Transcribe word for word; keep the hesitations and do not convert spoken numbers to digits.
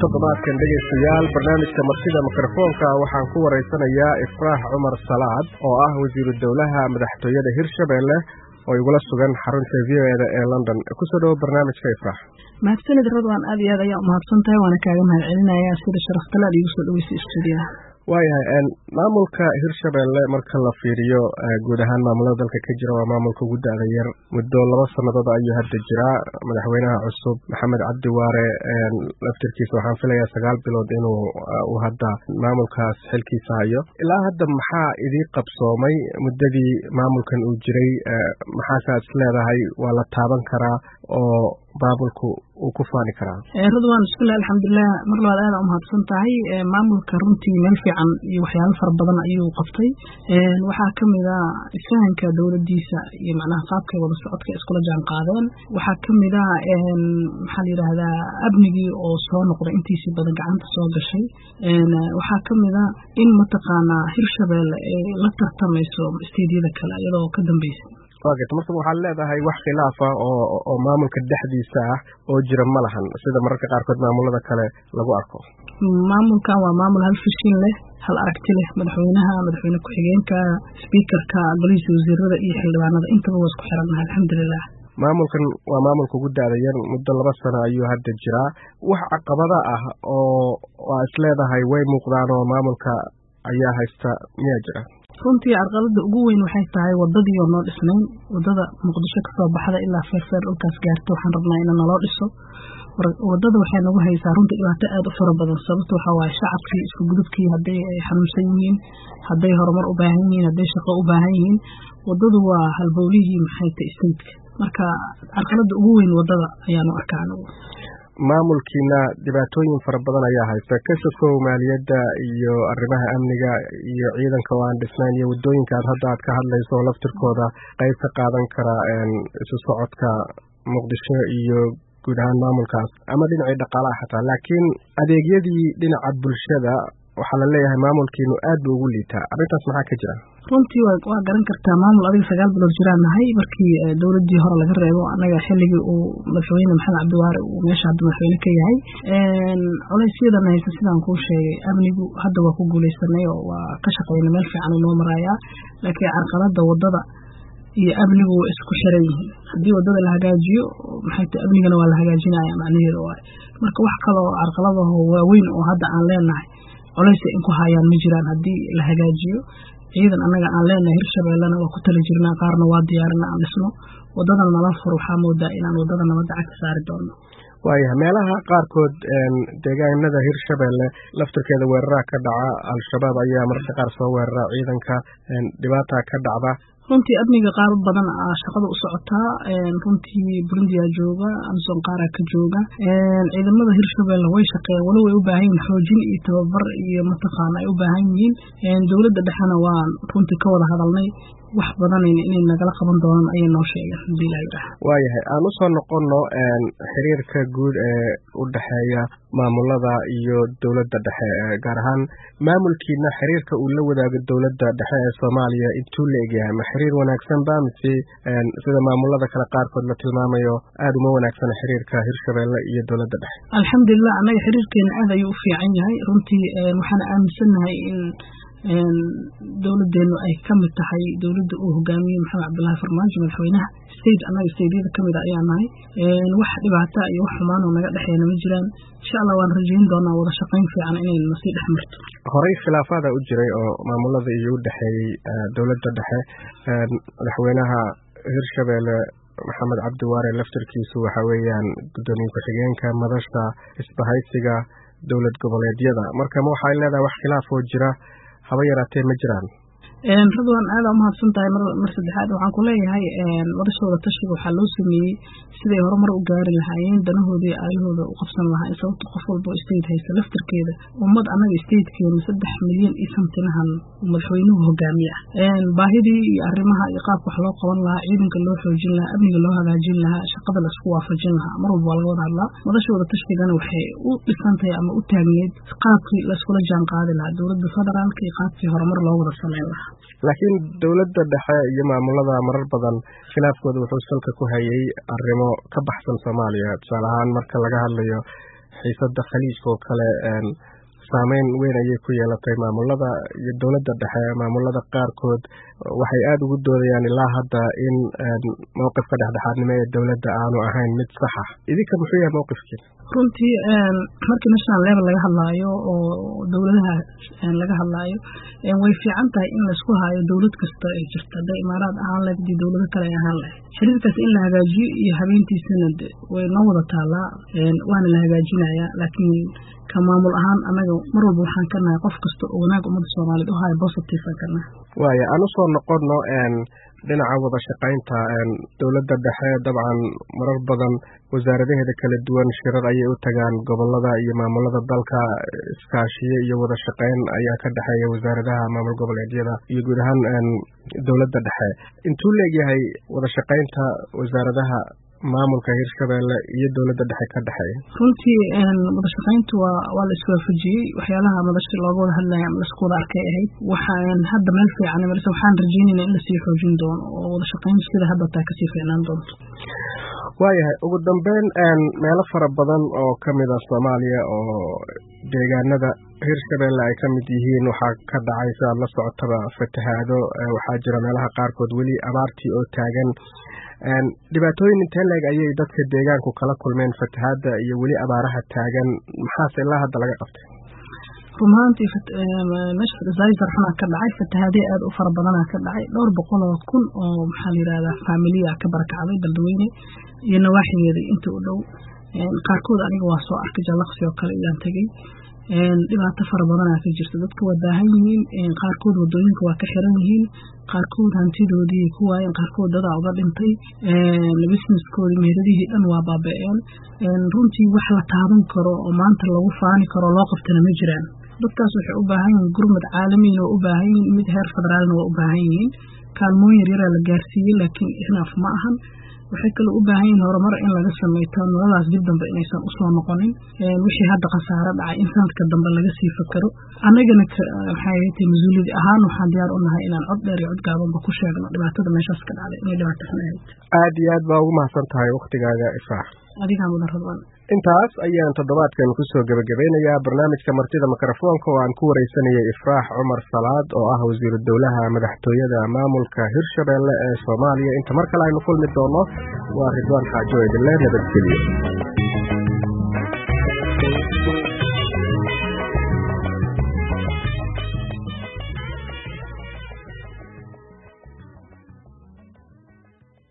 toddobaadkan dhegaystayaal barnaamijka martida mikrofoonka waxaan ku waraysanayaa Ifraax Cumar Salaad oo ah wasiiru dowlaha madaxtooyada Hirshabelle oo igula sugan xarunta V O A ee London. ku soo dhaw barnaamijka Ifraax. mahadsanid Radwan, aad iyo aad ayaan u mahadsantahay, waana kaaga mahadcelinayaa sida sharafta leh igu soo dhaweysay stuudiyaha. waayahay maamulka Hirshabelle marka la fiiriyo guud ahaan maamulada dalka ka jira waa maamulka ugu da'da yar muddo laba sanadood ayuu hadda jiraa. madaxweynaha cusub Maxamed Cabdi Waare laftirkiisa waxaan filayaa sagaal bilood inuu uu hadda maamulkaas xilkiisa hayo. ilaa hadda maxaa idii qabsoomay muddadii maamulkan uu jiray? maxaasaad is leedahay waa la taaban karaa oo maamulku uu ku faani karaa? Radwan, bismillah, alxamdulilah, mar labaad aad u mahadsan tahay. maamulka runtii meel fiican iyo waxyaalo fara badan ayuu qabtay. waxaa ka mid ah fahanka dowladdiisa iyo macnaha qaabkay wada socodka iskula jaan qaadeen. waxaa ka mid ah maxaa la yidhaahdaa amnigii oo soo noqday intiisii badan gacanta soo gashay. waxaa ka mid ah in mataqaanaa Hirshabelle ay la tartamayso isteediyada kale iyadoo ka dambaysa. waaget marka waxaad leedahay wax khilaaf ah oo oo maamulka dhexdiisa ah oo jira ma lahan sida mararka qaarkood maamulada kale lagu arko? maamulkan waa maamul hal fashin leh, hal aragti leh. madaxweynaha, madaxweyne ku-xigeenka, speakerka, golihiisa wasiirada iyo xildhibaanada intaba waa isku xirannahay, alxamdulilah. maamulkan waa maamulka ugu da'da yar muddo laba sano ayuu hadda jiraa. wax caqabada ah oo waa is leedahay way muuqdaan oo maamulka ayaa haysta miyaa jira? runtii carqalada ugu weyn waxay tahay wadadii oo noo dhisnayn. wadada Muqdisho ka soo baxda ilaa Feerfeer dhulkaas gaarto waxaan rabnaa in naloo dhiso. wadada waxay nagu haysaa runtii dhibaato aad u fara badan. sababta waxaa waaye shacabkii isku gudubkii hadday ay xanuunsan yihiin, hadday horumar u baahan yihiin, hadday shaqo u baahan yihiin, wadadu waa halbowlihii maxay tahay istaydka. marka carqalada ugu weyn wadada ayaanu arkaa anigu. maamulkiina dhibaatooyin fara badan ayaa haysta ka sokow maaliyadda iyo arrimaha amniga iyo ciidanka oo aan dhisnayn iyo waddooyinka aad hadda aad ka hadlayso oo laftirkooda qayb ka qaadan kara isu socodka Muqdisho iyo guud ahaan maamulkaas ama dhinacii dhaqaalaha xataa. laakiin adeegyadii dhinaca bulshada waxaa la leeyahay maamulkiinu aad buu ugu liitaa. arrintaas maxaa ka jira? runtii waa garan kartaa maamul adiga sagaal bilood jiraan nahay markii dowladdii hore laga reebo annaga xilligii uu madaxweyne Maxamed Cabdi Waare uu meesha hadda madaxweyne ka yahay. culaysyadana haysta sidaan kuu sheegay, amnigu hadda waa ku guulaysanay oo waa ka shaqeyna meel fiican noo marayaa. laakiin carqalada wadada iyo amnigu waa isku xiran yihiin. haddii wadada la hagaajiyo maxay tahay amnigana waa la hagaajinaya macnaheedu waaye. marka wax kale oo carqaladaho waaweyn oo hadda aan leenahay culays in ku hayaan ma jiraan haddii la hagaajiyo. ciidan annaga aan leenahay Hirshabellena waa ku tali jirnaa, qaarna waa diyaarina aan dhisno. wadadan nala furo waxaa moodaa inaan wadada nabadda cagta saari doono. waayahay meelaha qaarkood deegaanada Hirshabelle laftirkeeda weeraraha ka dhaca al-shabaab ayaa mararka qaar soo weerara ciidanka, dhibaataa ka dhacda. runtii amniga qaar badan shaqada u socotaa. runtii Burundiya jooga, Amazon qaara ka jooga. ciidamada Hirshabelle way shaqeeyaan, wali way u baahan yihiin xoojin iyo tababar iyo mataqaana ay u baahan yihiin. dowladda dhexena waan runtii ka wada hadalnay wax badan inay nagala qaban doonaan ayay noo sheegeen hadii la yiraahdo. waayahay aan u soo noqono xiriirka guud ee u dhaxeeya maamulada iyo dowladda dhexe, gaar ahaan maamulkiina xiriirka uu la wadaago dowladda dhexe ee Soomaaliya intuu la egyahay ma xiriir wanaagsan ba mise sida maamulada kale qaarkood la tilmaamayo aad uma wanaagsan xiriirka Hirshabelle iyo dowladda dhexe? alxamdulilah, anaga xiriirkeena aad ayuu u fiican yahay. runtii waxaan aaminsanahay in dowladeenu ay ka mid tahay dowladda uu hogaamiyey Maxamed Cabdullaahi Farmaajo madaxweynaha. state annaga stateyada ka mid ayaa nahay. wax dhibaato iyo wax xumaan oo naga dhexeeyna ma jiraan. insha Allah waan rajayn doonaa wada shaqayn fiican inay nasii dhex marto. horey khilaafaad u jiray oo maamulada iyo u dhaxeeyay dowladda dhexe. madaxweynaha Hirshabelle Maxamed Cabdi Waare laftirkiisu waxa weeyaan gudoomiye ku-xigeenka madasha isbahaysiga dowlad goboleedyada. marka ma waxay leedahay wax khilaaf oo jira haba yaraatee ma jiraan? Radwan, aad u mahadsan tahay. mar saddexaad waxaan ku leeyahay wadashooda tashiga waxaa loo sameeyey siday horumar u gaari lahaayeen, danahoodii aalahooda u qabsan lahaayeen. sababta qof walba oo state haysta laftirkeeda ummad annaga statekeena saddex milyan iyo santinahan madaxweynuhu hogaamiye ah. baahidii iyo arrimaha iyo qaabka wax loo qaban lahaa, ciidanka loo xoojin lahaa, amniga loo hagaajin lahaa, shaqada la isku waafajin lahaa, mar walba waa laga wada hadlaa. wadashooda tashigana waxay u dhisantahay ama u taagneed qaabkii la iskula jaan qaadi lahaa dowladda federaalka iyo qaabkii horumar loo wada sameyn lahaa. laakiin dowladda dhexe iyo maamulada marar badan khilaafkooda wuxuu salka ku hayay arrimo ka baxsan Soomaaliya. tusaale ahaan marka laga hadlayo xiisada khaliijka oo kale saameyn weyn ayay ku yeelatay maamulada iyo dowladda dhexe. maamulada qaarkood waxay aada ugu doodayaan ilaa hadda in mowqifka dhexdhexaadnimo ee dowladda aanu ahayn mid sax ah. idinka muxuu yahay mowqifkiina? runtii markii national level laga hadlaayo oo dowladaha laga hadlaayo way fiican tahay in laisku hayo dowlad kasta ay jirta, hadday imaaraad ahaan lahayd iyo dowlado kale ay ahaan lahayd. xiriirkaas in la hagaajiyo iyo habeentiisana way noo wada taalaa, waana la hagaajinayaa. laakiin ka maamul ahaan annaga mar walba waxaan ka nahay qof kasta oo wanaag ummadda soomaaliyeed u hayo positive aan ka nahay. waaya aan usoo noqono dhinaca wada shaqaynta dowladda dhexe. dabcan marar badan wasaaradaheeda kala duwan shirar ayay u tagaan gobolada iyo maamulada dalka. iskaashiye iyo wada shaqayn ayaa ka dhexeeya wasaaradaha maamul goboleedyada iyo guud ahaan dowladda dhexe. intuu leegyahay wada shaqaynta wasaaradaha maamulka Hirshabeelle iyo dowladda dhexe ka dhexeeya? runtii wada shaqayntu waa waa la iswaafajiyey. waxyaalaha madasha looga wada hadlaya ama la isku wada arkay ahayd. waxaan hadda meel fiican marse waxaan rajaynaynaa in lasii xoojin doono oo wada shaqayntu sida hadda taa kasii fiicnaan doonto. waayahay, ugu dambeyn meelo fara badan oo ka mid ah Soomaaliya oo deegaanada Hirshabeelle ay ka mid yihiin waxaa ka dhacay sidaad la socotaba fatahaado. waxaa jira meelaha qaarkood weli abaartii oo taagan. dhibaatooyin intee leeg ayay dadka deegaanku kala kulmeen fatahaada iyo weli abaaraha taagan? maxaase ilaa hadda laga qabtay? run ahaantii meesha disaster xunaa ka dhacay, fatahaadee aada u fara badanaa ka dhacay. dhowr boqol oo kun oo maxaa la yidhahdaa faamiliya ka barakacday Beledweyne iyo nawaaxigeeda inta u dhow. qaarkood aniga waa soo arkay, jallaqsi oo kale ayaan tegey. dhibaato fara badanaa ka jirta. dadka waa baahan yihiin, qaarkood wadooyinka waa ka xiran yihiin, qaarkood hantidoodii ku waayeen, qaarkood dadaa uga dhintay, businesskoodii meheradihii dhan waa baaba-een. runtii wax la taaban karo oo maanta lagu faani karo loo qabtana ma jiraan. dadkaas waxay u baahan yihiin gurmad caalamiin oo u baahan yihiin, mid heer federaalna waa u baahan yihiin. kaalmooyin yaryaraa la gaarsiiyey laakiin ixnaaf ma ahan. waxay kaloo u baahan yihiin horumar in laga sameeyo nololaas dib dambe inaysan usoo noqonin. wixii hadda khasaare dhacay in sanadka dambe laga sii fakaro. annagana waxay tahay mas-uuliyad ahaan waxaan diyaar u nahay inaan cod dheer iyo cod gaabanba ku sheegno dhibaatada meeshaas ka dhacday inay dhibaato xun ahayd. aad iyo aad baa ugu mahadsan tahay waktigaaga Ifraax. adigaa mudan Radwan. intaas ayaan toddobaadkan kusoo gabagabeynayaa barnaamijka martida mikrofoonka oo aan ku wareysanayay Ifraax Cumar Salaad oo ah wasiiru dowlaha madaxtooyada maamulka Hirshabeelle ee Soomaaliya. inta mar kale aynu kulmi doono waa Ridwaan Xaajo idin leh nabadgelyo.